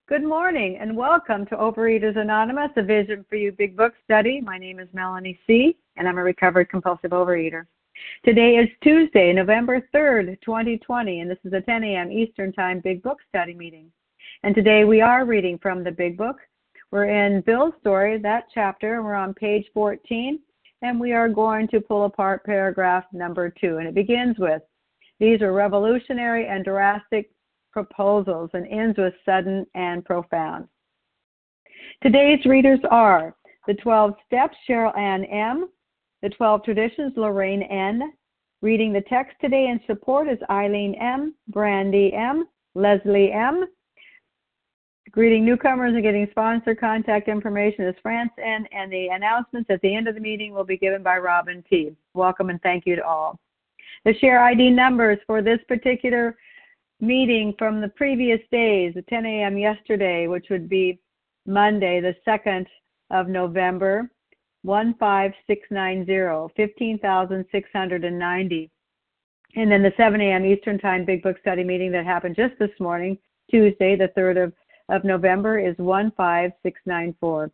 Good morning and welcome to Overeaters Anonymous, a Vision for You Big Book study. My name is Melanie C., and I'm a recovered compulsive overeater. Today is Tuesday, November 3rd, 2020, and this is a 10 a.m. Eastern Time Big Book study meeting. And today we are reading from the Big Book. We're in Bill's story, that chapter, and we're on page 14, and we are going to pull apart paragraph number 2. And it begins with, "These are revolutionary and drastic proposals," and ends with "sudden and profound." Today's readers are the 12 Steps, Cheryl Ann M., the 12 Traditions, Lorraine N. Reading the text today in support is Eileen M., Brandy M., Leslie M. Greeting newcomers and getting sponsor contact information is France N., and the announcements at the end of the meeting will be given by Robin P. Welcome and thank you to all. The share ID numbers for this particular meeting from the previous days, the 10 a.m. yesterday, which would be Monday, the 2nd of November, 15690, 15,690. And then the 7 a.m. Eastern Time Big Book Study meeting that happened just this morning, Tuesday, the 3rd of November, is 15694,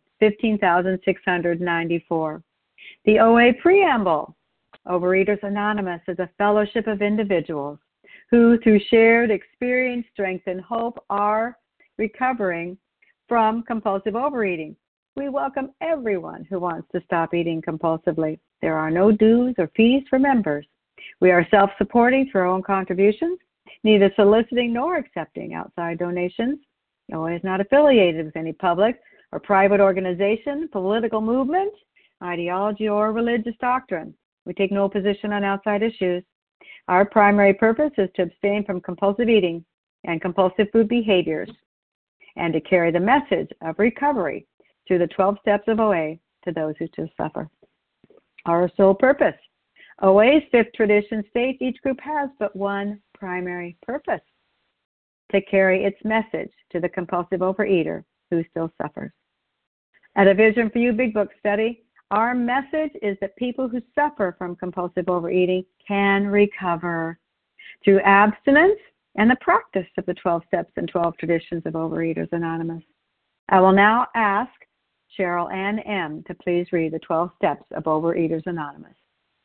15,694. The OA Preamble. Overeaters Anonymous is a fellowship of individuals who, through shared experience, strength, and hope, are recovering from compulsive overeating. We welcome everyone who wants to stop eating compulsively. There are no dues or fees for members. We are self-supporting through our own contributions, neither soliciting nor accepting outside donations. OA is not affiliated with any public or private organization, political movement, ideology, or religious doctrine. We take no position on outside issues. Our primary purpose is to abstain from compulsive eating and compulsive food behaviors, and to carry the message of recovery through the 12 steps of OA to those who still suffer. Our sole purpose. OA's 5th tradition states each group has but one primary purpose: to carry its message to the compulsive overeater who still suffers. At a Vision for You Big Book study, our message is that people who suffer from compulsive overeating can recover through abstinence and the practice of the 12 steps and 12 traditions of Overeaters Anonymous. I will now ask Cheryl Ann M. to please read the 12 steps of Overeaters Anonymous.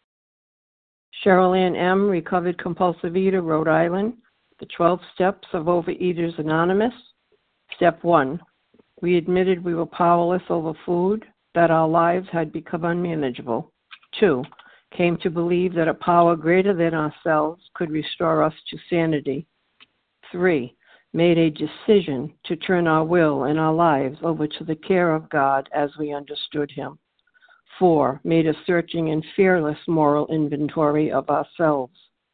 Cheryl Ann M., recovered compulsive eater, Rhode Island. The 12 steps of Overeaters Anonymous. Step 1. We admitted we were powerless over food, that our lives had become unmanageable. 2. Came to believe that a power greater than ourselves could restore us to sanity. 3. Made a decision to turn our will and our lives over to the care of God as we understood Him. 4. Made a searching and fearless moral inventory of ourselves.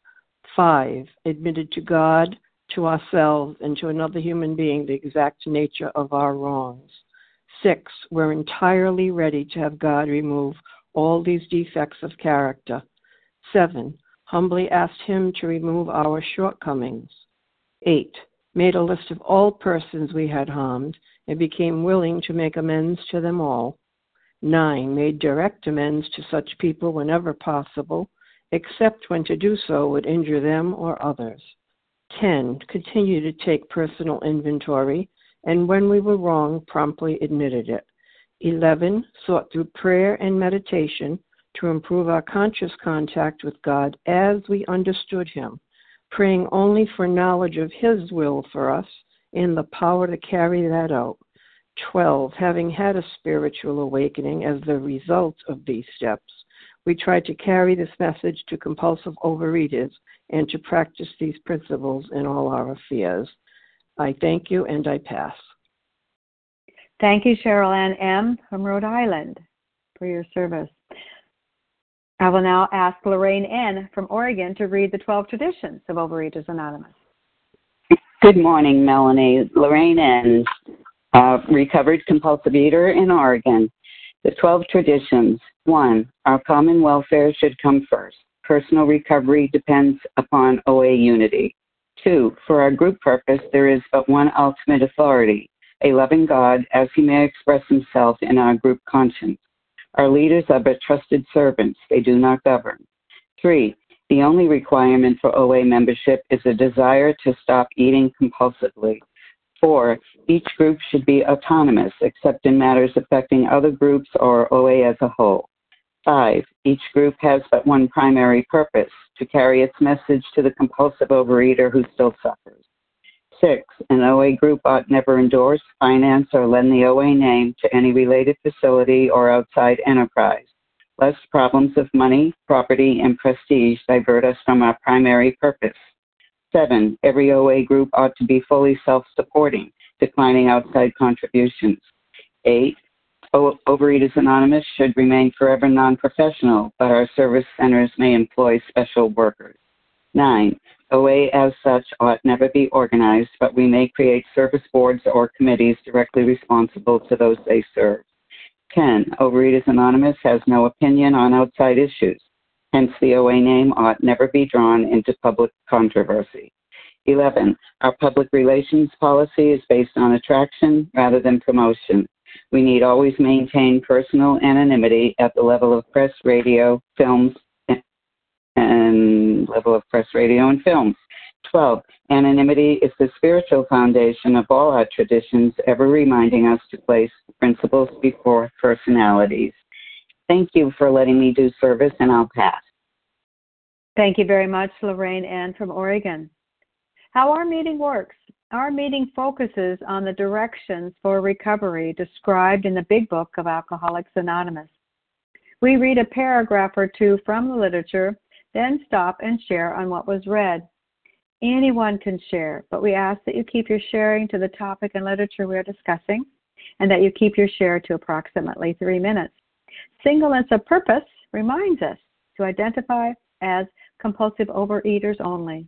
5. Admitted to God, to ourselves, and to another human being the exact nature of our wrongs. 6. We're entirely ready to have God remove all these defects of character. 7. Humbly asked Him to remove our shortcomings. 8. Made a list of all persons we had harmed and became willing to make amends to them all. 9. Made direct amends to such people whenever possible, except when to do so would injure them or others. 10. Continue to take personal inventory, and when we were wrong, promptly admitted it. 11. Sought through prayer and meditation to improve our conscious contact with God as we understood Him, praying only for knowledge of His will for us and the power to carry that out. 12. Having had a spiritual awakening as the result of these steps, we tried to carry this message to compulsive overeaters and to practice these principles in all our affairs. I thank you, and I pass. Thank you, Cheryl Ann M. from Rhode Island, for your service. I will now ask Lorraine N. from Oregon to read the 12 traditions of Overeaters Anonymous. Good morning, Melanie. Lorraine N., recovered compulsive eater in Oregon. The 12 traditions. 1. Our common welfare should come first. Personal recovery depends upon OA unity. 2. For our group purpose, there is but one ultimate authority, a loving God, as He may express Himself in our group conscience. Our leaders are but trusted servants. They do not govern. 3. The only requirement for OA membership is a desire to stop eating compulsively. 4, each group should be autonomous except in matters affecting other groups or OA as a whole. 5, each group has but one primary purpose, to carry its message to the compulsive overeater who still suffers. 6, an OA group ought never endorse, finance, or lend the OA name to any related facility or outside enterprise, lest problems of money, property, and prestige divert us from our primary purpose. 7, every OA group ought to be fully self-supporting, declining outside contributions. 8, Overeaters Anonymous should remain forever non-professional, but our service centers may employ special workers. 9, OA as such ought never be organized, but we may create service boards or committees directly responsible to those they serve. 10, Overeaters Anonymous has no opinion on outside issues. Hence, the OA name ought never be drawn into public controversy. 11, our public relations policy is based on attraction rather than promotion. We need always maintain personal anonymity at the level of press, radio, films, and 12, anonymity is the spiritual foundation of all our traditions, ever reminding us to place principles before personalities. Thank you for letting me do service, and I'll pass. Thank you very much, Lorraine Ann from Oregon. How our meeting works. Our meeting focuses on the directions for recovery described in the Big Book of Alcoholics Anonymous. We read a paragraph or two from the literature, then stop and share on what was read. Anyone can share, but we ask that you keep your sharing to the topic and literature we are discussing, and that you keep your share to approximately 3 minutes. Singleness of purpose reminds us to identify as compulsive overeaters only.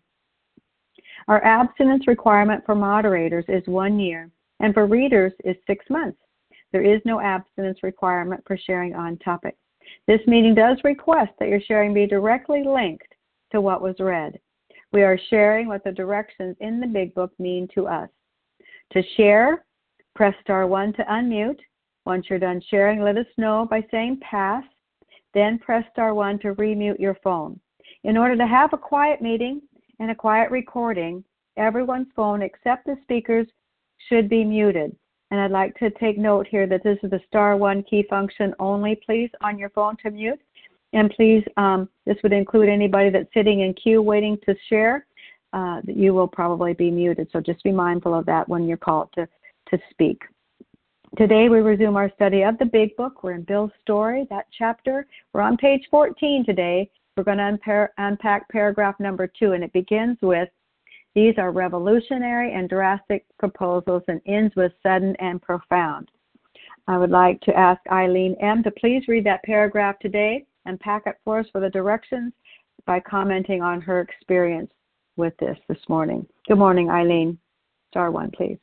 Our abstinence requirement for moderators is 1 year, and for readers is 6 months. There is no abstinence requirement for sharing on topic. This meeting does request that your sharing be directly linked to what was read. We are sharing what the directions in the Big Book mean to us. To share, press *1 to unmute. Once you're done sharing, let us know by saying pass. Then press *1 to remute your phone. In order to have a quiet meeting and a quiet recording, everyone's phone except the speakers should be muted. And I'd like to take note here that this is the *1 key function only, please, on your phone to mute. And please, this would include anybody that's sitting in queue waiting to share. That you will probably be muted, so just be mindful of that when you're called to speak. Today we resume our study of the Big Book. We're in Bill's story, that chapter. We're on page 14 today. We're going to unpack paragraph number 2, and it begins with, these are revolutionary and drastic proposals, and ends with sudden and profound. I would like to ask Eileen M. to please read that paragraph today and pack it for us for the directions by commenting on her experience with this morning. Good morning, Eileen. *1, please.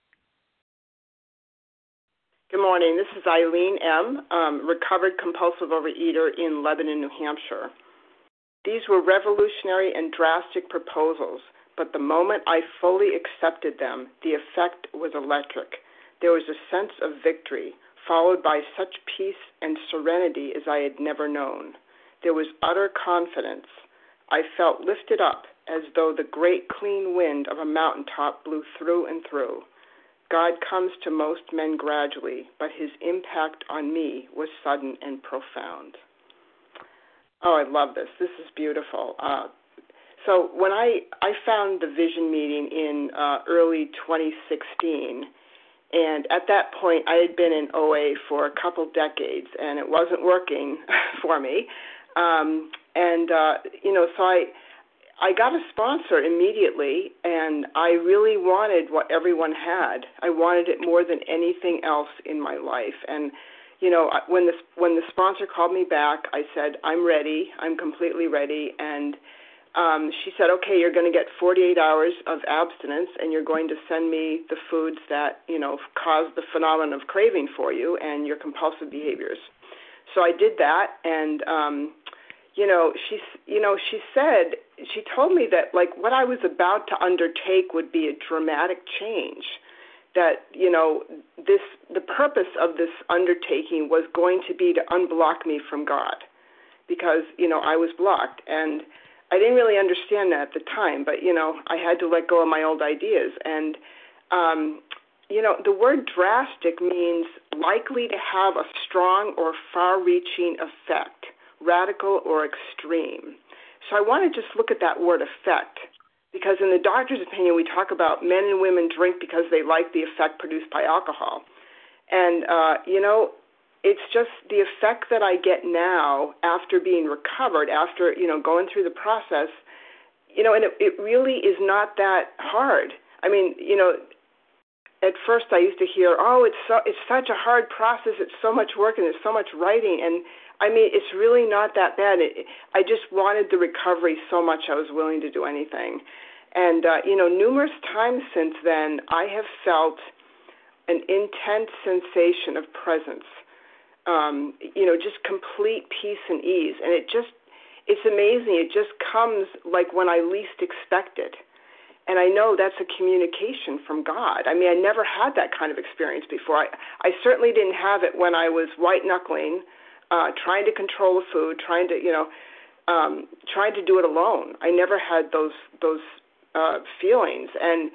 Good morning. This is Eileen M., recovered compulsive overeater in Lebanon, New Hampshire. These were revolutionary and drastic proposals, but the moment I fully accepted them, the effect was electric. There was a sense of victory, followed by such peace and serenity as I had never known. There was utter confidence. I felt lifted up as though the great clean wind of a mountaintop blew through and through. God comes to most men gradually, but his impact on me was sudden and profound. Oh, I love this. This is beautiful. So when I found the Vision meeting in early 2016, and at that point I had been in OA for a couple decades, and it wasn't working for me. So I got a sponsor immediately, and I really wanted what everyone had. I wanted it more than anything else in my life. And when the sponsor called me back, I said, I'm ready. I'm completely ready. And she said, okay, you're going to get 48 hours of abstinence, and you're going to send me the foods that, cause the phenomenon of craving for you and your compulsive behaviors. So I did that, and, she told me that, what I was about to undertake would be a dramatic change, that, the purpose of this undertaking was going to be to unblock me from God, because, I was blocked, and I didn't really understand that at the time, but, I had to let go of my old ideas, and The word drastic means likely to have a strong or far-reaching effect, radical or extreme. So I want to just look at that word effect, because in the doctor's opinion, we talk about men and women drink because they like the effect produced by alcohol. And, it's just the effect that I get now after being recovered, after, going through the process, and it really is not that hard. I mean, at first I used to hear, it's such a hard process, it's so much work and there's so much writing, and I mean, it's really not that bad. I just wanted the recovery so much I was willing to do anything. And, numerous times since then, I have felt an intense sensation of presence, just complete peace and ease. And it's amazing. It just comes like when I least expect it. And I know that's a communication from God. I mean, I never had that kind of experience before. I certainly didn't have it when I was white-knuckling, trying to control the food, trying to do it alone. I never had those feelings. And,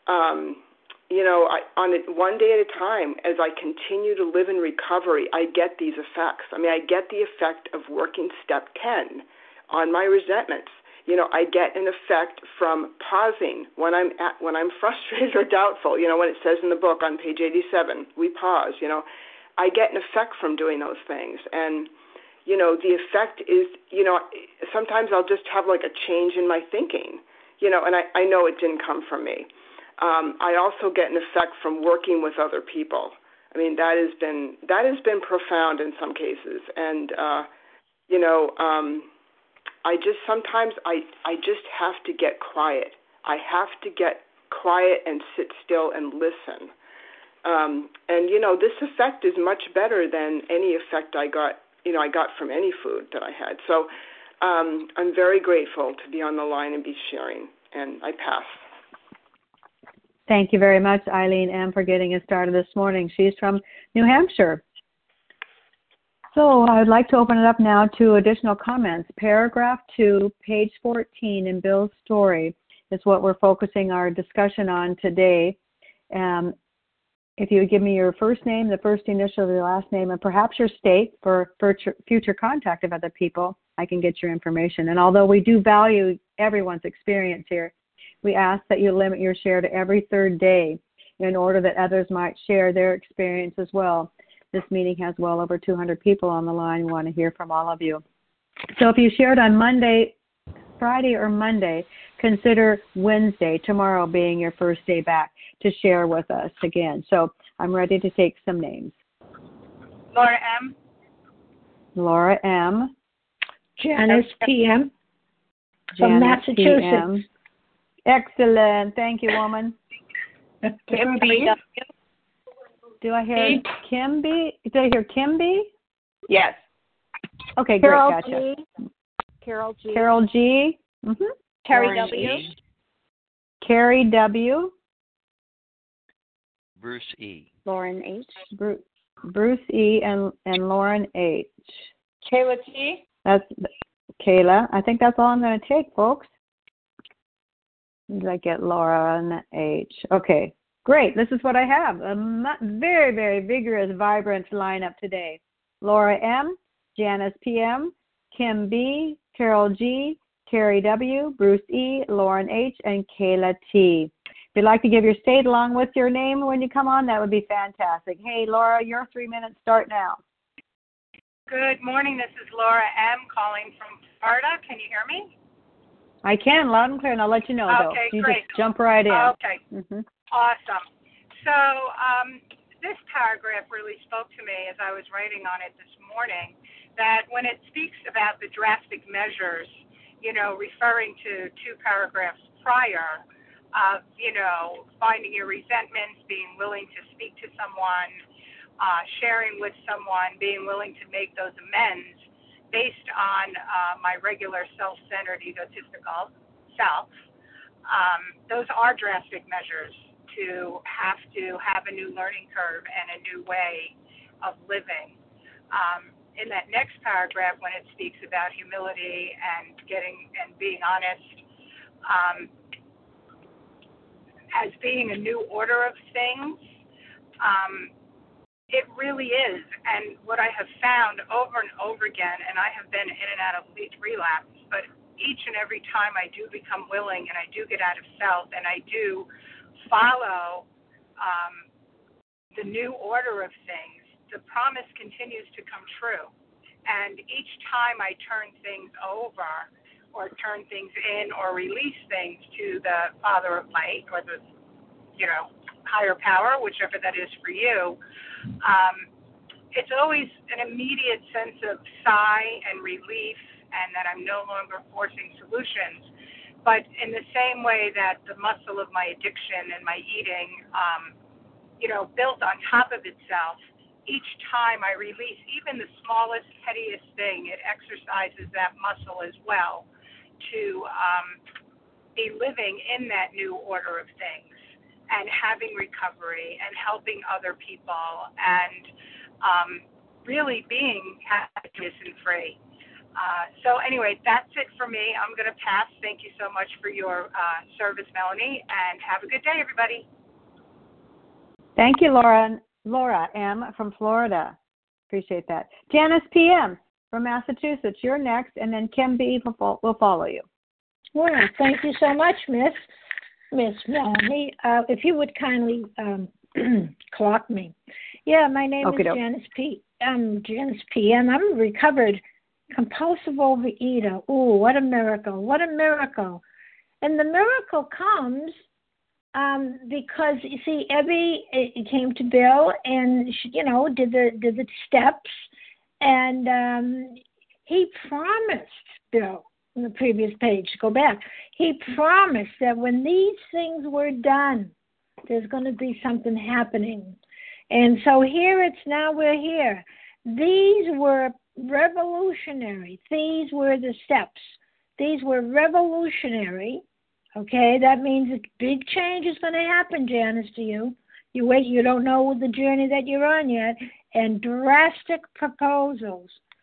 on it one day at a time, as I continue to live in recovery, I get these effects. I mean, I get the effect of working step 10 on my resentments. I get an effect from pausing when I'm frustrated or doubtful. When it says in the book on page 87, we pause. I get an effect from doing those things, and the effect is, sometimes I'll just have like a change in my thinking, and I know it didn't come from me. I also get an effect from working with other people. I mean, that has been profound in some cases, and I just sometimes I just have to get quiet. I have to get quiet and sit still and listen. And this effect is much better than any effect I got from any food that I had. So I'm very grateful to be on the line and be sharing. And I pass. Thank you very much, Eileen M., for getting us started this morning. She's from New Hampshire. So I would like to open it up now to additional comments. Paragraph 2, page 14 in Bill's story is what we're focusing our discussion on today. If you would give me your first name, the first initial of your last name, and perhaps your state for future contact of other people, I can get your information. And although we do value everyone's experience here, we ask that you limit your share to every third day in order that others might share their experience as well. This meeting has well over 200 people on the line. We want to hear from all of you. So if you shared on Friday or Monday, consider Wednesday, tomorrow being your first day back to share with us again. So I'm ready to take some names. Laura M. Laura M. Janice PM. From Massachusetts. PM. Excellent. Thank you, woman. Kim B. Do I hear Kim B? Do I hear Kim B? Yes. Okay, Carol great. Gotcha. G. Carol G. Carol G. Mm-hmm. Terry Lauren W. E. Carrie W. Bruce E. Lauren H. Bruce E. and Lauren H. Kayla T. That's Kayla. I think that's all I'm going to take, folks. Did I get Laura and H? Okay, great. This is what I have. A very, very vigorous, vibrant lineup today. Laura M., Janice PM, Kim B., Carol G., Terry W., Bruce E., Lauren H., and Kayla T. If you'd like to give your state along with your name when you come on, that would be fantastic. Hey, Laura, your 3 minutes start now. Good morning. This is Laura M. calling from Florida. Can you hear me? I can, loud and clear, and I'll let you know, though. Okay, You great. just jump right in. Okay. Mm-hmm. Awesome. So this paragraph really spoke to me as I was writing on it this morning, that when it speaks about the drastic measures, referring to 2 paragraphs prior, finding your resentments, being willing to speak to someone, sharing with someone, being willing to make those amends based on my regular self-centered egotistical self, those are drastic measures to have a new learning curve and a new way of living. In that next paragraph, when it speaks about humility and being honest, as being a new order of things. It really is. And what I have found over and over again, and I have been in and out of relapse, but each and every time I do become willing and I do get out of self and I do follow the new order of things, the promise continues to come true. And each time I turn things over or turn things in or release things to the Father of Light or the, higher power, whichever that is for you, it's always an immediate sense of sigh and relief and that I'm no longer forcing solutions. But in the same way that the muscle of my addiction and my eating, built on top of itself, each time I release even the smallest, pettiest thing, it exercises that muscle as well to be living in that new order of things and having recovery and helping other people and really being happiness and free. So anyway, that's it for me. I'm going to pass. Thank you so much for your service, Melanie, and have a good day, everybody. Thank you, Laura. Laura M. from Florida. Appreciate that. Janice P.M. from Massachusetts. You're next, and then Kim B. will follow you. Well, thank you so much, Miss Melanie. If you would kindly clock me. Yeah, my name is Janice P. Janice P.M. I'm a recovered compulsive overeater. Ooh, what a miracle. What a miracle. And the miracle comes because, you see, Ebby came to Bill and, did the steps. And he promised Bill, on the previous page, go back, he promised that when these things were done, there's going to be something happening. And so we're here. These were revolutionary. These were the steps. These were revolutionary. Okay, that means a big change is going to happen, Janice, to you. You wait, you don't know the journey that you're on yet. And drastic proposals.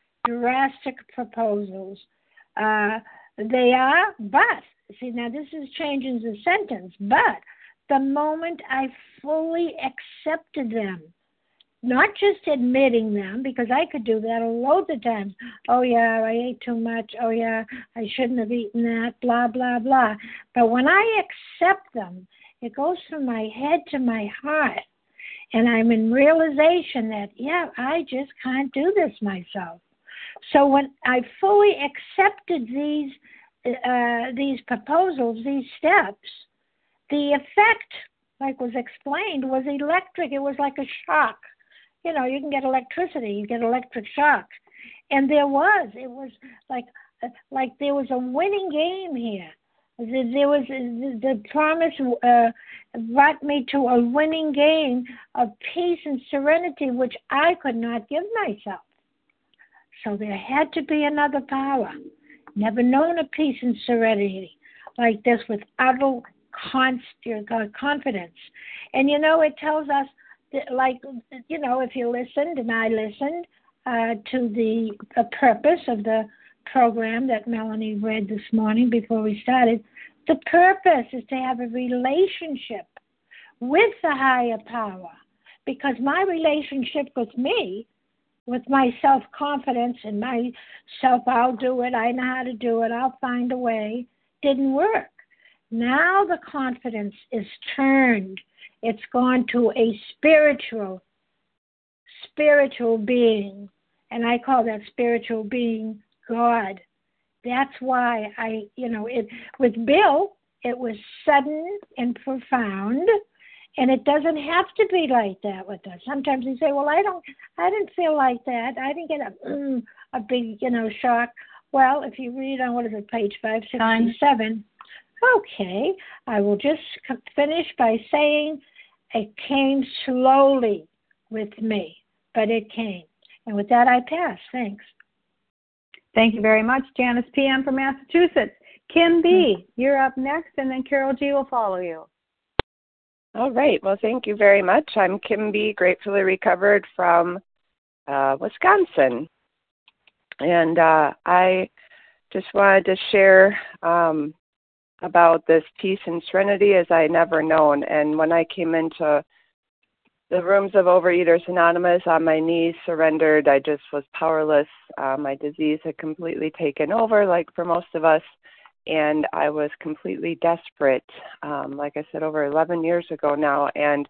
They are, but, see, now this is changing the sentence, but the moment I fully accepted them, not just admitting them, because I could do that loads of times. Oh, yeah, I ate too much. Oh, yeah, I shouldn't have eaten that, blah, blah, blah. But when I accept them, it goes from my head to my heart. And I'm in realization that, yeah, I just can't do this myself. So when I fully accepted these proposals, these steps, the effect, like was explained, was electric. It was like a shock. You can get electricity, you get electric shock. And it was like there was a winning game here. There was the promise brought me to a winning game of peace and serenity, which I could not give myself. So there had to be another power. Never known a peace and serenity like this with utter confidence. And it tells us, if you listened, and I listened to the purpose of the program that Melanie read this morning before we started, the purpose is to have a relationship with the higher power, because my relationship with me, with my self-confidence and my I'll do it, I know how to do it, I'll find a way, didn't work. Now the confidence is turned. It's gone to a spiritual being, and I call that spiritual being God. That's why with Bill, it was sudden and profound, and it doesn't have to be like that with us. Sometimes we say, well, I didn't feel like that. I didn't get a big, shock. Well, if you read on, page 567, okay, I will just finish by saying it came slowly with me, but it came. And with that, I pass. Thanks. Thank you very much, Janice P.M. from Massachusetts. Kim B., you're up next, and then Carol G. will follow you. All right. Well, thank you very much. I'm Kim B., gratefully recovered from Wisconsin. And I just wanted to share about this peace and serenity as I never known. And when I came into the rooms of Overeaters Anonymous, on my knees, surrendered, I just was powerless. My disease had completely taken over, like for most of us, and I was completely desperate. Like I said, over 11 years ago now, and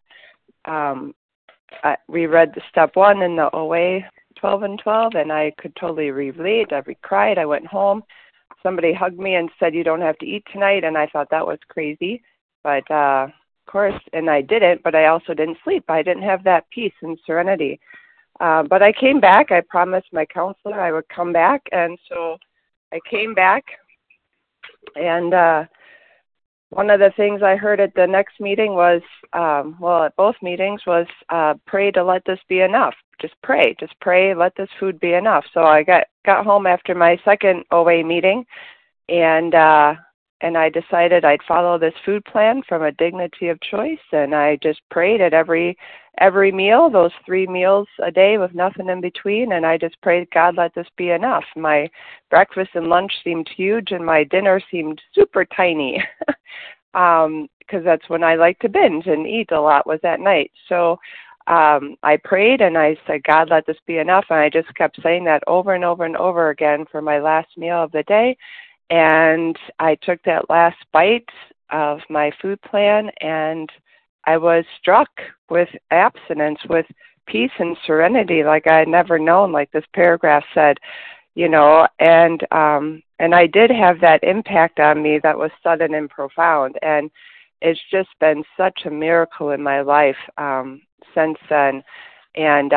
we read the step 1 in the OA 12 and 12, and I could totally relate. I cried. I went home. Somebody hugged me and said, "You don't have to eat tonight," and I thought that was crazy. But of course, and I didn't, but I also didn't sleep. I didn't have that peace and serenity. But I came back. I promised my counselor I would come back, and so I came back. And one of the things I heard at the next meeting was, at both meetings was, pray to let this be enough. Just pray, let this food be enough. So I got home after my second OA meeting, and I decided I'd follow this food plan from a dignity of choice, and I just prayed at every meal, those 3 meals a day with nothing in between, and I just prayed, God, let this be enough. My breakfast and lunch seemed huge, and my dinner seemed super tiny, because that's when I like to binge and eat a lot, was at night. So I prayed, and I said, God, let this be enough, and I just kept saying that over and over and over again for my last meal of the day. And I took that last bite of my food plan, and I was struck with abstinence, with peace and serenity like I had never known, like this paragraph said, and I did have that impact on me that was sudden and profound. And it's just been such a miracle in my life since then. And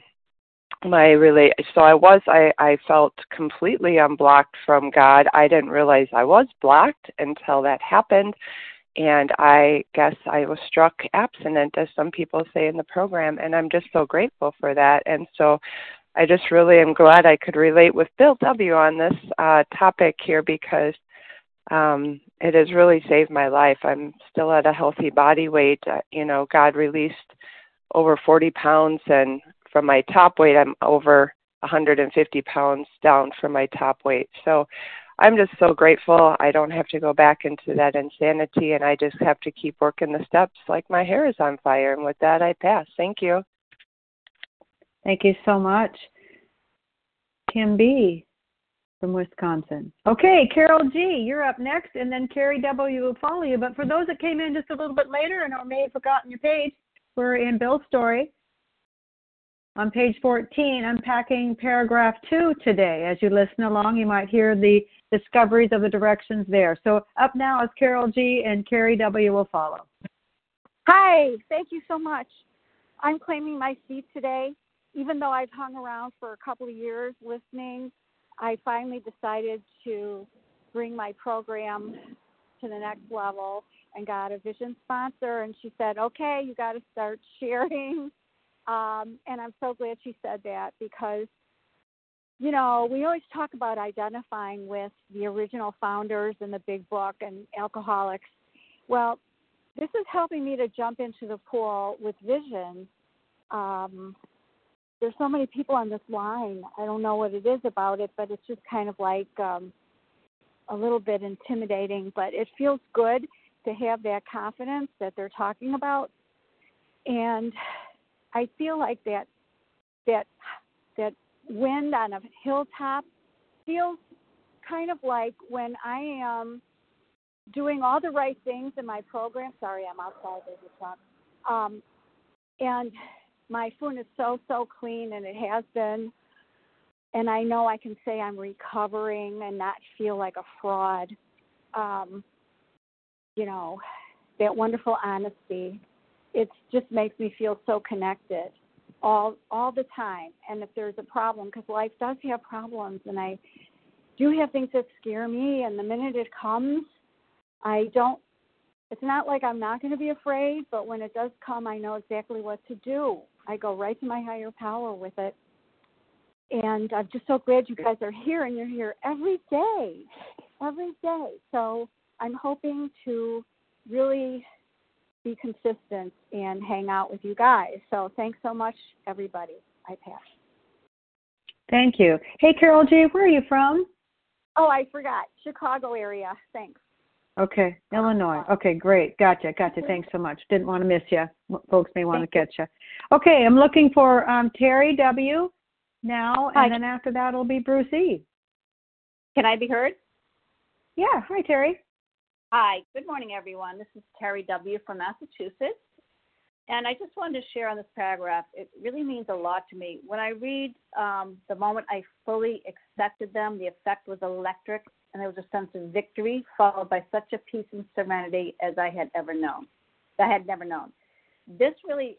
I felt completely unblocked from God. I didn't realize I was blocked until that happened, and I guess I was struck abstinent, as some people say in the program, and I'm just so grateful for that. And so I just really am glad I could relate with Bill W. on this topic here, because it has really saved my life. I'm still at a healthy body weight. God released over 40 pounds, and from my top weight, I'm over 150 pounds down from my top weight. So I'm just so grateful I don't have to go back into that insanity, and I just have to keep working the steps like my hair is on fire. And with that, I pass. Thank you. Thank you so much. Kim B. from Wisconsin. Okay, Carol G., you're up next, and then Carrie W. will follow you. But for those that came in just a little bit later and or may have forgotten your page, we're in Bill's story. On page 14, unpacking paragraph 2 today. As you listen along, you might hear the discoveries of the directions there. So up now is Carol G., and Carrie W. will follow. Hi, thank you so much. I'm claiming my seat today. Even though I've hung around for a couple of years listening, I finally decided to bring my program to the next level and got a vision sponsor. And she said, okay, you got to start sharing. And I'm so glad she said that, because, we always talk about identifying with the original founders in the big book and alcoholics. Well, this is helping me to jump into the pool with vision. There's so many people on this line. I don't know what it is about it, but it's just kind of like a little bit intimidating. But it feels good to have that confidence that they're talking about. And I feel like that wind on a hilltop feels kind of like when I am doing all the right things in my program. Sorry, I'm outside. There's a truck. And my phone is so clean, and it has been. And I know I can say I'm recovering and not feel like a fraud. That wonderful honesty. It just makes me feel so connected all the time. And if there's a problem, because life does have problems, and I do have things that scare me, and the minute it comes, it's not like I'm not going to be afraid, but when it does come, I know exactly what to do. I go right to my higher power with it. And I'm just so glad you guys are here, and you're here every day. So I'm hoping to really be consistent and hang out with you guys. So thanks so much, everybody. I pass. Thank you. Hey, Carol G., where are you from? Oh, I forgot. Chicago area. Thanks. Okay, Illinois. Okay, great. Gotcha. Thanks so much. Didn't want to miss you. Folks may want to catch you. Okay, I'm looking for Terry W. now, and then after that it'll be Bruce E. Can I be heard? Yeah. Hi, Terry. Hi. Good morning, everyone. This is Terry W. from Massachusetts. And I just wanted to share on this paragraph. It really means a lot to me. When I read the moment I fully accepted them, the effect was electric, and there was a sense of victory followed by such a peace and serenity as I had never known. This really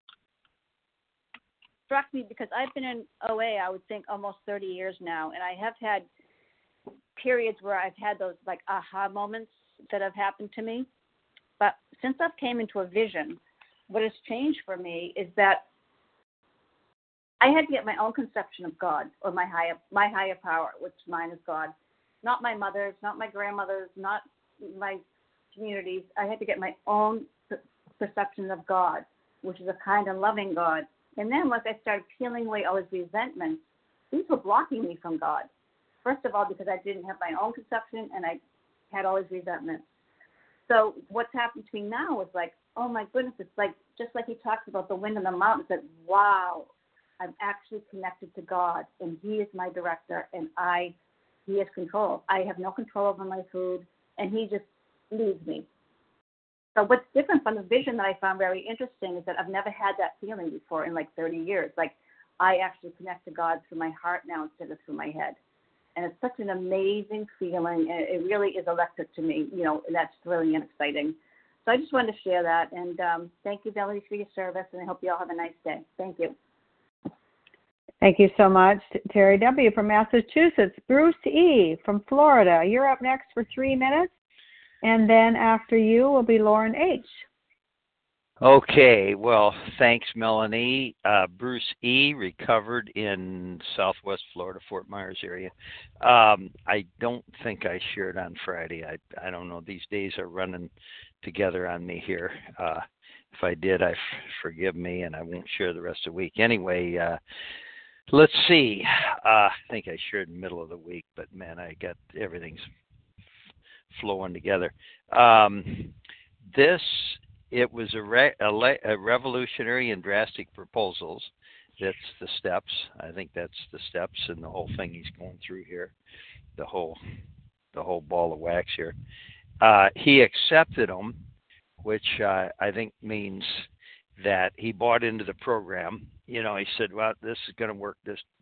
struck me because I've been in OA, I would think, almost 30 years now, and I have had periods where I've had those like aha moments that have happened to me. But since I've came into a vision, what has changed for me is that I had to get my own conception of God, or my higher power, which mine is God. Not my mother's, not my grandmother's, not my community's. I had to get my own perception of God, which is a kind and loving God. And then once I started peeling away all these resentments, these were blocking me from God. First of all, because I didn't have my own conception and I had all these resentments. So what's happened to me now is like, oh my goodness, it's like, just like he talks about the wind and the mountains, that wow, I'm actually connected to God, and he is my director, and he has control. I have no control over my food, and he just leads me. So what's different from the vision that I found very interesting is that I've never had that feeling before in like 30 years. Like I actually connect to God through my heart now instead of through my head. And it's such an amazing feeling, and it really is electric to me, and that's thrilling and exciting. So I just wanted to share that, and thank you, Melanie, for your service, and I hope you all have a nice day. Thank you. Thank you so much, Terry W. from Massachusetts. Bruce E. from Florida. You're up next for 3 minutes, and then after you will be Lauren H. Okay, well, thanks, Melanie. Bruce E., recovered in Southwest Florida, Fort Myers area. I don't think I shared on Friday. I don't know. These days are running together on me here. If I did, forgive me, and I won't share the rest of the week. Anyway, let's see. I think I shared in the middle of the week, but, man, I got everything's flowing together. It was a revolutionary and drastic proposals. That's the steps. I think that's the steps and the whole thing he's going through here, the whole ball of wax here. He accepted them, which I think means that he bought into the program. He said, well, this is going to work.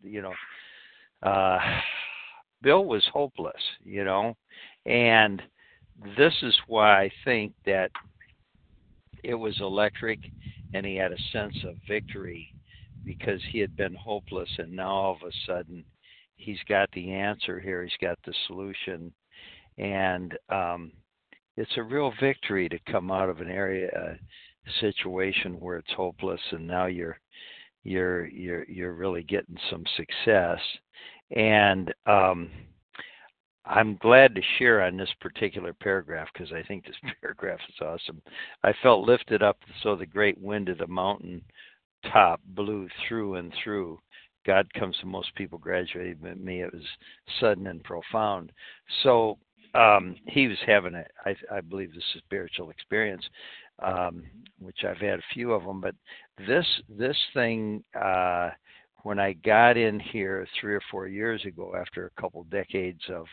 Bill was hopeless, and this is why I think that it was electric, and he had a sense of victory because he had been hopeless, and now all of a sudden he's got the answer here. He's got the solution, and it's a real victory to come out of a situation where it's hopeless, and now you're really getting some success. And I'm glad to share on this particular paragraph because I think this paragraph is awesome. I felt lifted up so the great wind of the mountain top blew through and through. God comes to most people graduating, but me it was sudden and profound. So he was having I believe this is a spiritual experience, which I've had a few of them. But this thing, when I got in here 3 or 4 years ago, after a couple decades of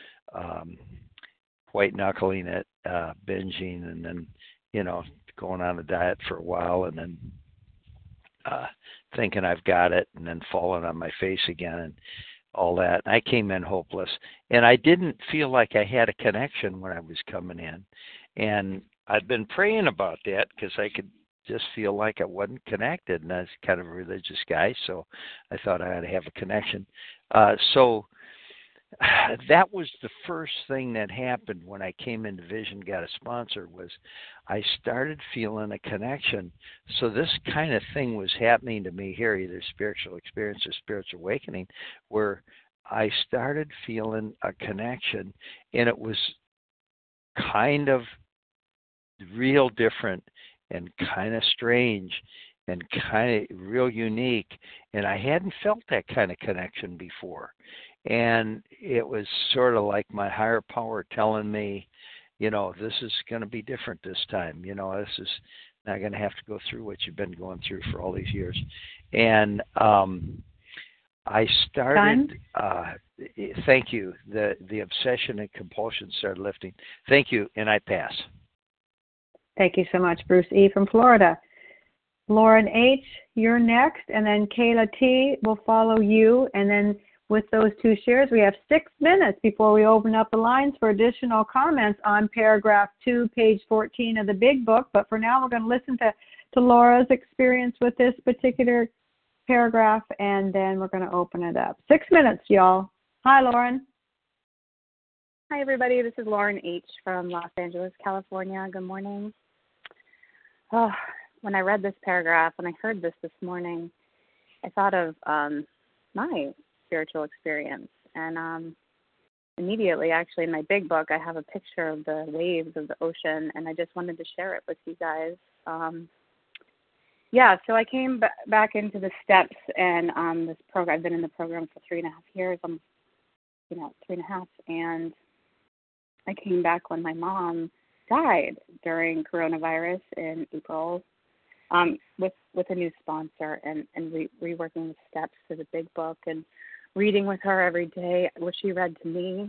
white knuckling it, binging, and then going on a diet for a while, and then thinking I've got it, and then falling on my face again, and all that. I came in hopeless, and I didn't feel like I had a connection when I was coming in, and I'd been praying about that because I could just feel like I wasn't connected, and I was kind of a religious guy, so I thought I had to have a connection. So that was the first thing that happened when I came into Vision, got a sponsor, was I started feeling a connection. So this kind of thing was happening to me here, either spiritual experience or spiritual awakening, where I started feeling a connection, and it was kind of real different and kind of strange and kind of real unique, and I hadn't felt that kind of connection before. And it was sort of like my higher power telling me, this is going to be different this time. This is not going to have to go through what you've been going through for all these years. And I started, thank you, the obsession and compulsion started lifting. Thank you, and I pass. Thank you so much, Bruce E. from Florida. Lauren H., you're next, and then Kayla T. will follow you. And then with those two shares, we have 6 minutes before we open up the lines for additional comments on paragraph 2, page 14 of the big book. But for now, we're going to listen to Laura's experience with this particular paragraph, and then we're going to open it up. 6 minutes, y'all. Hi, Lauren. Hi, everybody. This is Lauren H. from Los Angeles, California. Good morning. When I read this paragraph, and I heard this morning, I thought of my spiritual experience. And immediately, actually, in my big book, I have a picture of the waves of the ocean, and I just wanted to share it with you guys. So I came back into the steps, and this program, I've been in the program for 3.5 years. I'm, 3.5, and I came back when my mom died during coronavirus in April, with a new sponsor and reworking the steps to the big book and reading with her every day what she read to me.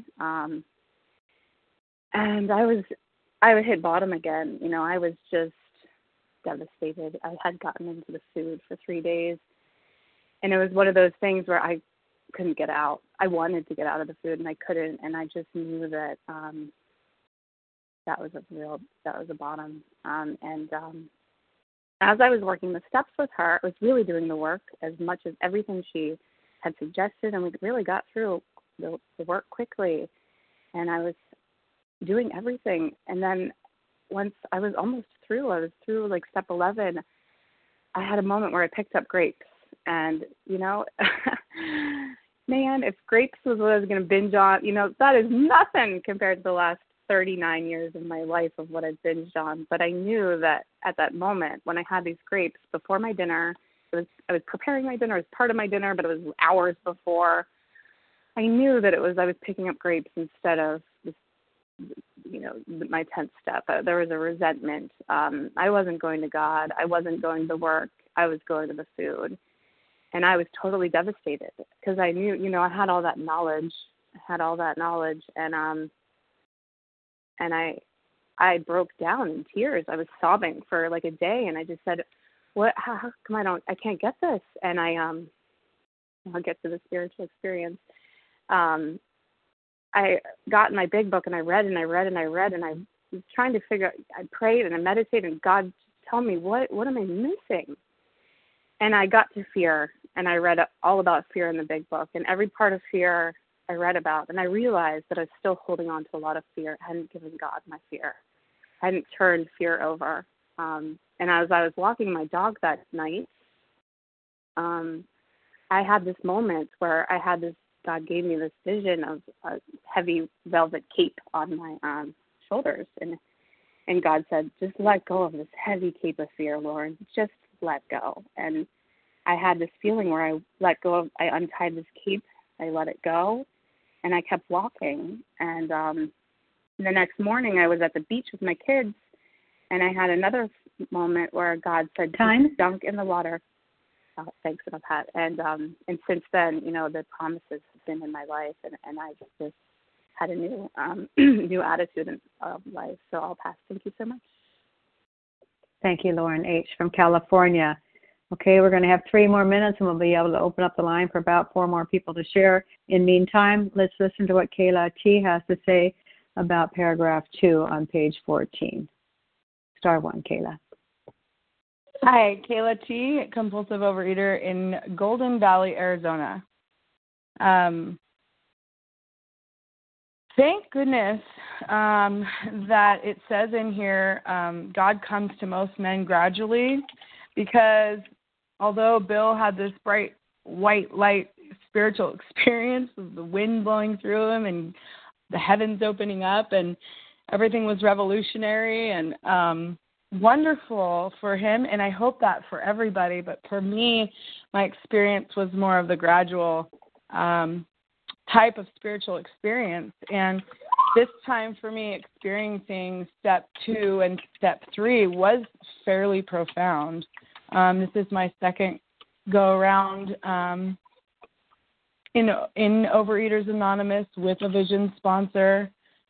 And I would hit bottom again. I was just devastated. I had gotten into the food for 3 days, and it was one of those things where I couldn't get out. I wanted to get out of the food, and I couldn't, and I just knew that that was a bottom. As I was working the steps with her, I was really doing the work as much as everything she had suggested, and we really got through the work quickly, and I was doing everything. And then once I was almost through, like step 11, I had a moment where I picked up grapes. And, man, if grapes was what I was going to binge on, that is nothing compared to the last 39 years of my life of what I've binged on. But I knew that at that moment when I had these grapes before my dinner, I was preparing my dinner as part of my dinner, but it was hours before. I knew that I was picking up grapes instead of my 10th step. There was a resentment. I wasn't going to God. I wasn't going to work. I was going to the food. And I was totally devastated because I knew, I had all that knowledge. And I broke down in tears. I was sobbing for like a day, and I just said, how come I can't get this? And I'll get to the spiritual experience. I got in my big book, and I read, and I was trying to figure out, I prayed and I meditated, and God, tell me, what am I missing? And I got to fear, and I read all about fear in the big book, and every part of fear I read about, and I realized that I was still holding on to a lot of fear. I hadn't given God my fear. I hadn't turned fear over. And as I was walking my dog that night, I had this moment where God gave me this vision of a heavy velvet cape on my shoulders. And God said, just let go of this heavy cape of fear, Lauren. Just let go. And I had this feeling where I untied this cape, I let it go, and I kept walking. And the next morning I was at the beach with my kids, and I had another moment where God said, dunk in the water. Thanks for that. And since then, the promises have been in my life, and I just had a new new attitude of life. So I'll pass. Thank you so much. Thank you, Lauren H. from California. Okay, we're going to have 3 more minutes, and we'll be able to open up the line for about 4 more people to share. In the meantime, let's listen to what Kayla T. has to say about paragraph 2 on page 14. Star 1, Kayla. Hi, Kayla T., compulsive overeater in Golden Valley, Arizona. Thank goodness that it says in here, God comes to most men gradually, because although Bill had this bright white light spiritual experience of the wind blowing through him and the heavens opening up, and everything was revolutionary and wonderful for him, and I hope that for everybody, but for me, my experience was more of the gradual type of spiritual experience. And this time for me experiencing step 2 and step 3 was fairly profound. This is my second go around in Overeaters Anonymous with a vision sponsor.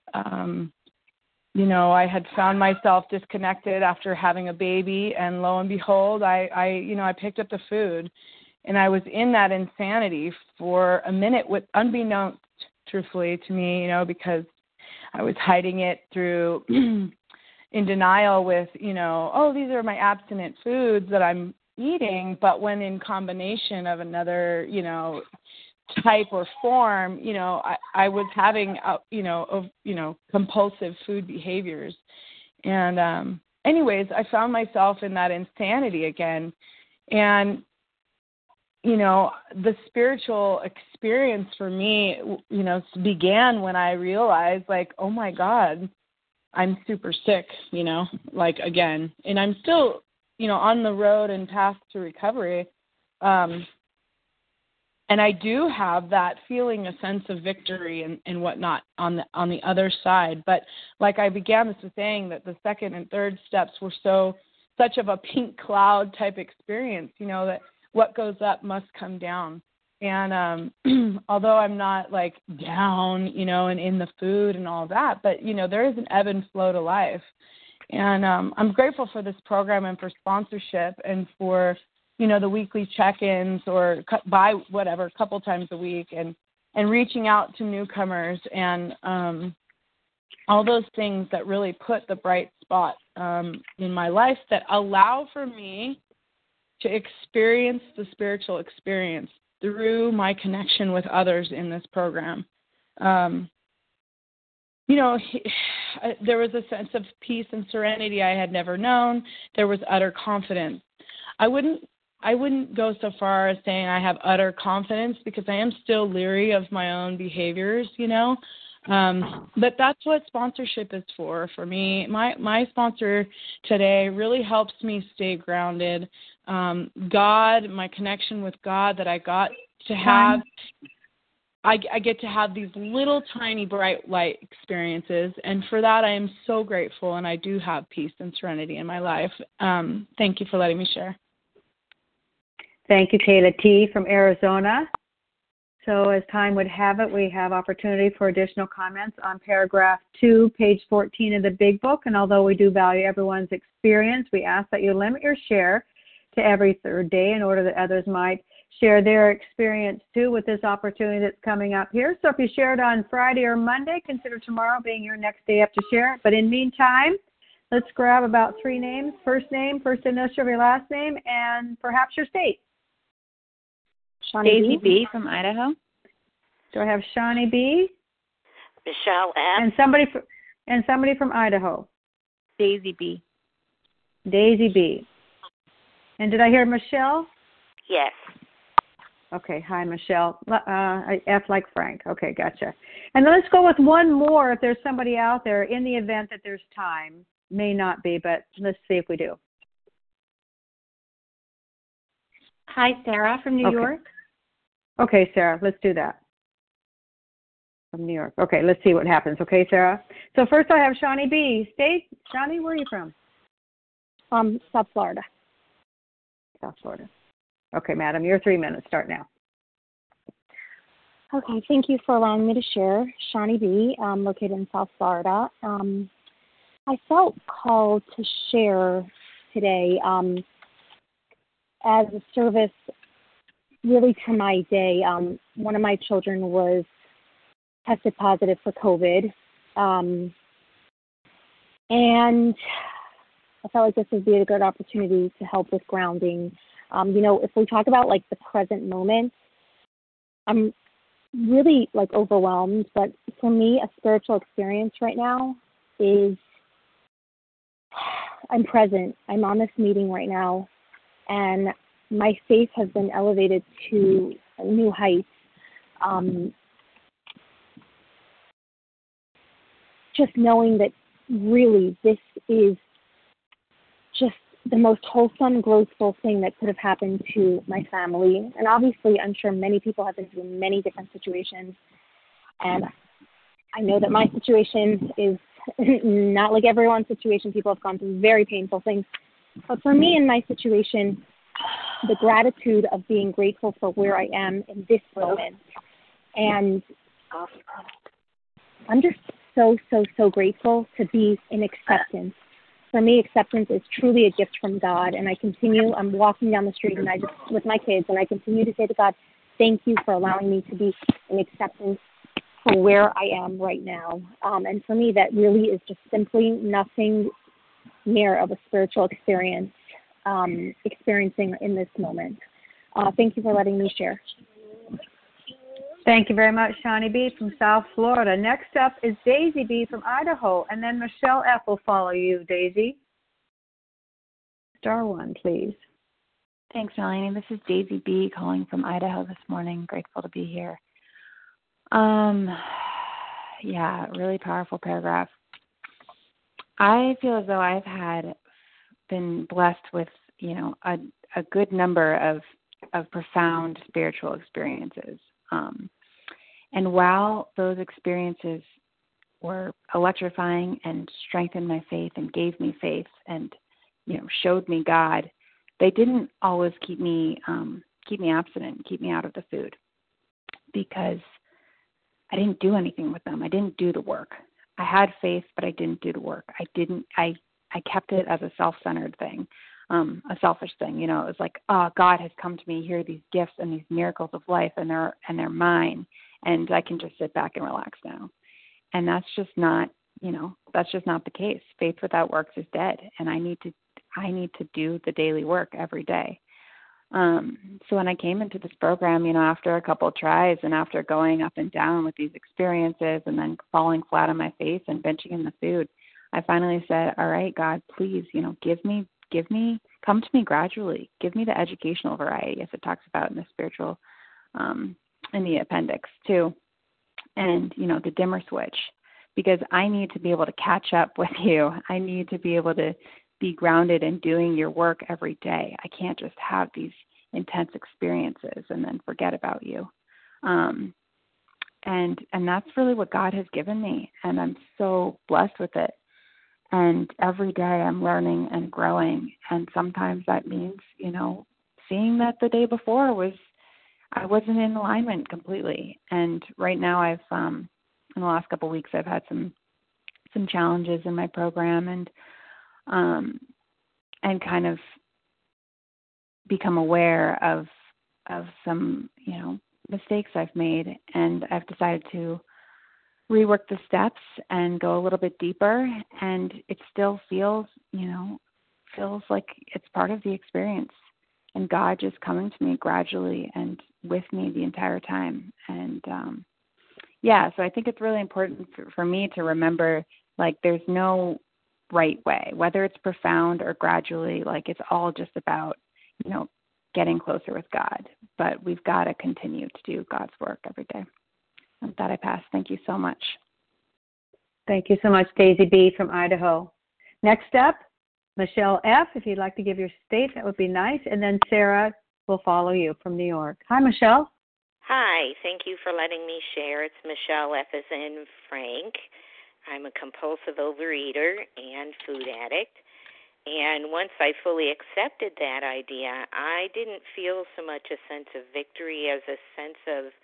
I had found myself disconnected after having a baby, and lo and behold, I picked up the food, and I was in that insanity for a minute, with unbeknownst, truthfully, to me, because I was hiding it through in denial with, these are my abstinent foods that I'm eating, but when in combination of another, type or form, I was having, compulsive food behaviors. And anyways, I found myself in that insanity again. And, the spiritual experience for me, began when I realized, oh my God, I'm super sick, again. And I'm still, on the road and path to recovery. And I do have that feeling, a sense of victory and whatnot on the other side. But like I began this with saying, that the second and third steps were such of a pink cloud type experience, that what goes up must come down. And although I'm not down, and in the food and all that, but there is an ebb and flow to life. And I'm grateful for this program and for sponsorship and for the weekly check-ins or by whatever, a couple times a week, and reaching out to newcomers and all those things that really put the bright spot in my life that allow for me to experience the spiritual experience through my connection with others in this program. There was a sense of peace and serenity I had never known. There was utter confidence. I wouldn't go so far as saying I have utter confidence, because I am still leery of my own behaviors, but that's what sponsorship is for me. My sponsor today really helps me stay grounded. God, my connection with God that I got to have, I get to have these little tiny bright light experiences, and for that I am so grateful, and I do have peace and serenity in my life. Thank you for letting me share. Thank you, Kayla T. from Arizona. So as time would have it, we have opportunity for additional comments on paragraph 2, page 14 of the Big Book. And although we do value everyone's experience, we ask that you limit your share to every third day in order that others might share their experience too with this opportunity that's coming up here. So if you shared on Friday or Monday, consider tomorrow being your next day up to share. But in the meantime, let's grab about 3 names: first name, first initial of your last name, and perhaps your state. Daisy B. from Idaho. Do I have Shawnee B? Michelle M. And somebody from Idaho. Daisy B. Daisy B. And did I hear Michelle? Yes. Okay. Hi, Michelle. F like Frank. Okay, gotcha. And then let's go with one more if there's somebody out there in the event that there's time. May not be, but let's see if we do. Hi, Sarah from New York. Okay, Sarah, let's do that. From New York. Okay, let's see what happens. Okay, Sarah. So first I have Shawnee B. State. Shawnee, where are you from? South Florida. South Florida. Okay, madam, your 3 minutes start now. Okay, thank you for allowing me to share. Shawnee B., located in South Florida. I felt called to share today as a service really to my day. One of my children was tested positive for COVID. And I felt like this would be a good opportunity to help with grounding. If we talk about the present moment, I'm really overwhelmed, but for me, a spiritual experience right now is I'm present. I'm on this meeting right now, and my faith has been elevated to new heights. Just knowing that really this is just the most wholesome, growthful thing that could have happened to my family. And obviously, I'm sure many people have been through many different situations. And I know that my situation is not like everyone's situation. People have gone through very painful things. But for me in my situation, the gratitude of being grateful for where I am in this moment. And I'm just so, so, so grateful to be in acceptance. For me, acceptance is truly a gift from God. And I'm walking down the street with my kids, and I continue to say to God, thank you for allowing me to be in acceptance for where I am right now. And for me, that really is just simply nothing near of a spiritual experience, experiencing in this moment. Thank you for letting me share. Thank you very much, Shawnee B. from South Florida. Next up is Daisy B. from Idaho, and then Michelle F. will follow you, Daisy. Star one, please. Thanks, Melanie. This is Daisy B. calling from Idaho this morning. Grateful to be here. Yeah, really powerful paragraph. I feel as though I've been blessed with, a good number of profound spiritual experiences. And while those experiences were electrifying and strengthened my faith and gave me faith and, showed me God, they didn't always keep me abstinent, keep me out of the food, because I didn't do anything with them. I didn't do the work. I had faith, but I didn't do the work. I kept it as a self-centered thing, a selfish thing. It was like, oh, God has come to me. Here are these gifts and these miracles of life, and they're mine, and I can just sit back and relax now. And that's just not the case. Faith without works is dead, and I need to do the daily work every day. So when I came into this program, after a couple of tries and after going up and down with these experiences and then falling flat on my face and benching in the food, I finally said, all right, God, please, give me, come to me gradually. Give me the educational variety, as it talks about in the spiritual, in the appendix too. And, the dimmer switch, because I need to be able to catch up with you. I need to be able to be grounded in doing your work every day. I can't just have these intense experiences and then forget about you. And that's really what God has given me, and I'm so blessed with it. And every day I'm learning and growing, and sometimes that means, seeing that the day before I wasn't in alignment completely. And right now I've in the last couple of weeks I've had some challenges in my program, and kind of become aware of some, mistakes I've made, and I've decided to rework the steps and go a little bit deeper, and it still feels like it's part of the experience, and God just coming to me gradually and with me the entire time. And so I think it's really important for me to remember, like, there's no right way, whether it's profound or gradually. Like, it's all just about, getting closer with God. But we've got to continue to do God's work every day. With that, I pass. Thank you so much. Thank you so much, Daisy B. from Idaho. Next up, Michelle F. If you'd like to give your state, that would be nice. And then Sarah will follow you from New York. Hi, Michelle. Hi. Thank you for letting me share. It's Michelle F. as in Frank. I'm a compulsive overeater and food addict. And once I fully accepted that idea, I didn't feel so much a sense of victory as a sense of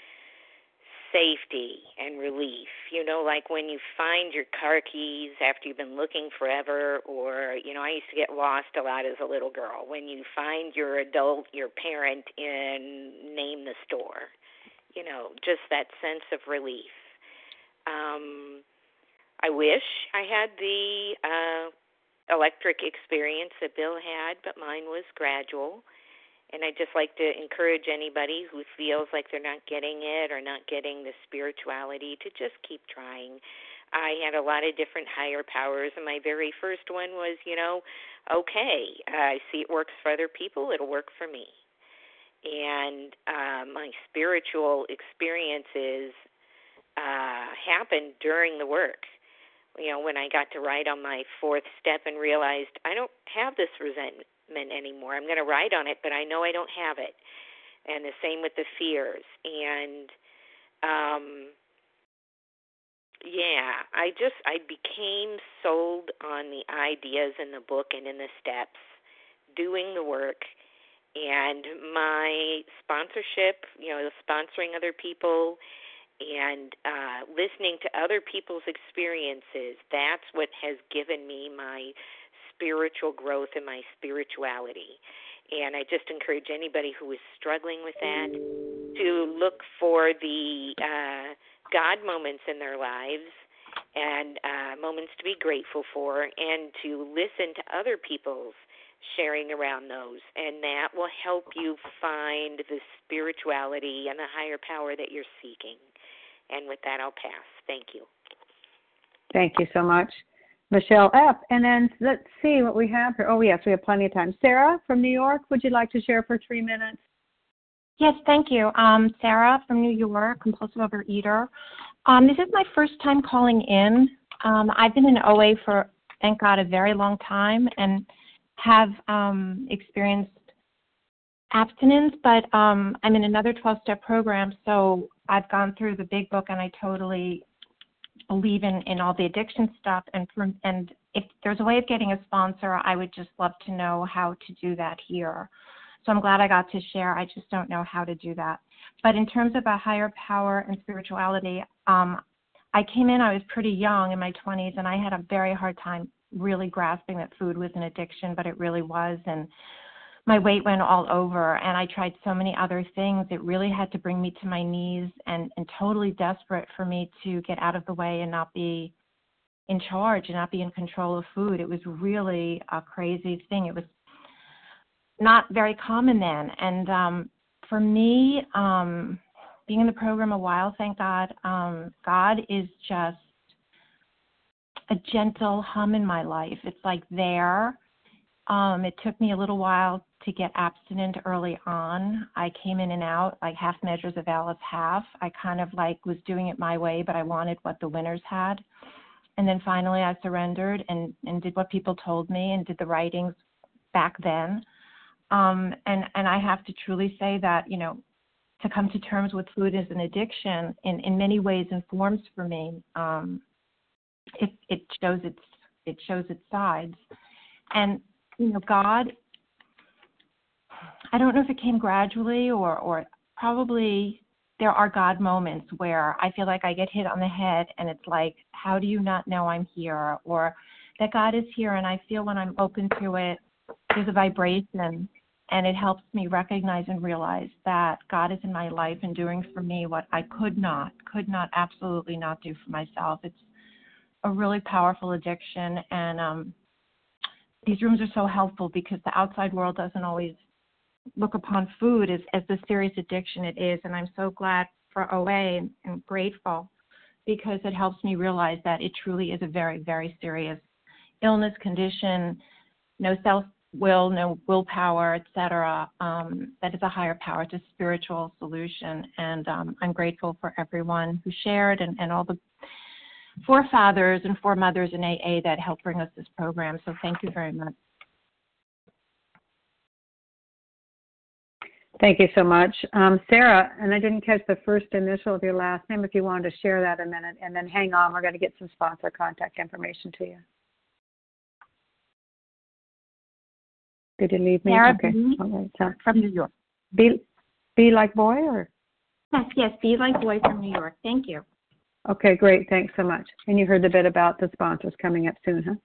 safety and relief. Like when you find your car keys after you've been looking forever, or, I used to get lost a lot as a little girl. When you find your parent in name the store, just that sense of relief. I wish I had the electric experience that Bill had, but mine was gradual. And I'd just like to encourage anybody who feels like they're not getting it or not getting the spirituality to just keep trying. I had a lot of different higher powers, and my very first one was, okay, I see it works for other people, it'll work for me. And my spiritual experiences happened during the work. When I got to write on my fourth step and realized I don't have this resentment anymore. I'm going to write on it, but I know I don't have it. And the same with the fears. And Yeah, I became sold on the ideas in the book and in the steps, doing the work, and my sponsorship, sponsoring other people and listening to other people's experiences, that's what has given me my spiritual growth and my spirituality. And I just encourage anybody who is struggling with that to look for the God moments in their lives and moments to be grateful for, and to listen to other people's sharing around those. And that will help you find the spirituality and the higher power that you're seeking. And with that, I'll pass. Thank you. Thank you so much, Michelle F. And then let's see what we have here. Oh, yes, we have plenty of time. Sarah from New York, would you like to share for 3 minutes? Yes, thank you. Sarah from New York, compulsive overeater. This is my first time calling in. I've been in OA for, thank God, a very long time and have experienced abstinence, but I'm in another 12-step program, so I've gone through the big book, and I totally believe in all the addiction stuff. And if there's a way of getting a sponsor, I would just love to know how to do that here. So I'm glad I got to share. I just don't know how to do that. But in terms of a higher power and spirituality, I came in, I was pretty young in my 20s, and I had a very hard time really grasping that food was an addiction, but it really was. And my weight went all over, and I tried so many other things. It really had to bring me to my knees and totally desperate for me to get out of the way and not be in charge and not be in control of food. It was really a crazy thing. It was not very common then. And for me, being in the program a while, thank God, God is just a gentle hum in my life. It's like there. It took me a little while to get abstinent early on. I came in and out like half measures of Alice half. I kind of like was doing it my way, but I wanted what the winners had. And then finally I surrendered and did what people told me and did the writings back then. And I have to truly say that, to come to terms with food as an addiction in many ways and forms for me, it shows its sides. And God, I don't know if it came gradually or probably there are God moments where I feel like I get hit on the head and it's like, how do you not know I'm here? Or that God is here, and I feel when I'm open to it, there's a vibration, and it helps me recognize and realize that God is in my life and doing for me what I could not absolutely not do for myself. It's a really powerful addiction, and these rooms are so helpful because the outside world doesn't always look upon food as the serious addiction it is. And I'm so glad for OA and grateful because it helps me realize that it truly is a very, very serious illness, condition, no self-will, no willpower, etc. That is a higher power, it's a spiritual solution. And I'm grateful for everyone who shared and all the forefathers and foremothers in AA that helped bring us this program. So thank you very much. Thank you so much. Sarah, and I didn't catch the first initial of your last name, if you wanted to share that a minute, and then hang on, we're going to get some sponsor contact information to you. Did you leave me? Sarah okay. B. All right. From New York. B like boy, or? Yes, B like boy from New York. Thank you. Okay, great. Thanks so much. And you heard a bit about the sponsors coming up soon, huh?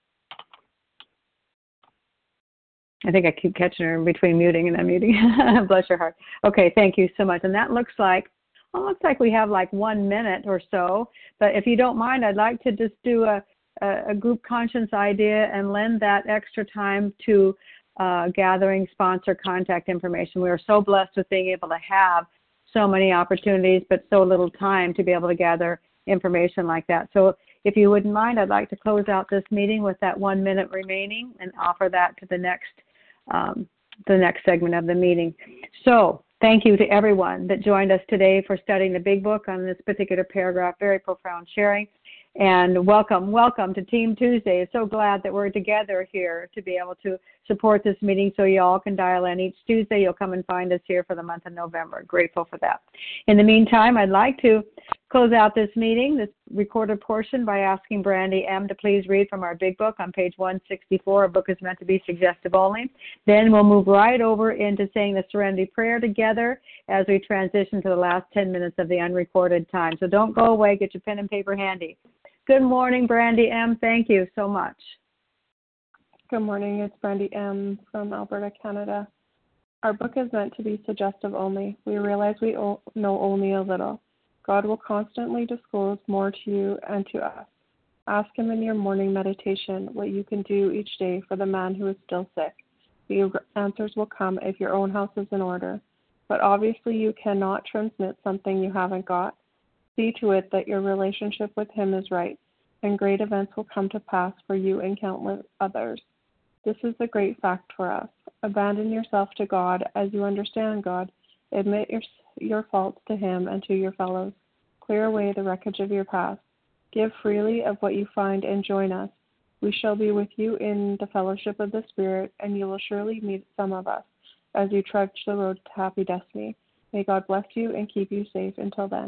I think I keep catching her in between muting and unmuting. Bless your heart. Okay, thank you so much. And that looks like we have like 1 minute or so. But if you don't mind, I'd like to just do a group conscience idea and lend that extra time to gathering sponsor contact information. We are so blessed with being able to have so many opportunities, but so little time to be able to gather information like that. So if you wouldn't mind, I'd like to close out this meeting with that 1 minute remaining and offer that to the next segment of the meeting. So thank you to everyone that joined us today for studying the Big Book on this particular paragraph. Very profound sharing. And welcome to Team Tuesday. So glad that we're together here to be able to support this meeting so you all can dial in each Tuesday. You'll come and find us here for the month of November. Grateful for that. In the meantime, I'd like to Close out this meeting, this recorded portion, by asking Brandy M. to please read from our big book on page 164. Our book is meant to be suggestive only. Then we'll move right over into saying the Serenity Prayer together as we transition to the last 10 minutes of the unrecorded time. So don't go away. Get your pen and paper handy. Good morning, Brandy M. Thank you so much. Good morning. It's Brandy M. from Alberta, Canada. Our book is meant to be suggestive only. We realize we know only a little. God will constantly disclose more to you and to us. Ask Him in your morning meditation what you can do each day for the man who is still sick. The answers will come if your own house is in order. But obviously you cannot transmit something you haven't got. See to it that your relationship with Him is right, and great events will come to pass for you and countless others. This is the great fact for us. Abandon yourself to God as you understand God. Admit your faults to Him and to your fellows. Clear away the wreckage of your past. Give freely of what you find and join us. We shall be with you in the fellowship of the Spirit, and you will surely meet some of us as you trudge the road to happy destiny. May God bless you and keep you safe until then.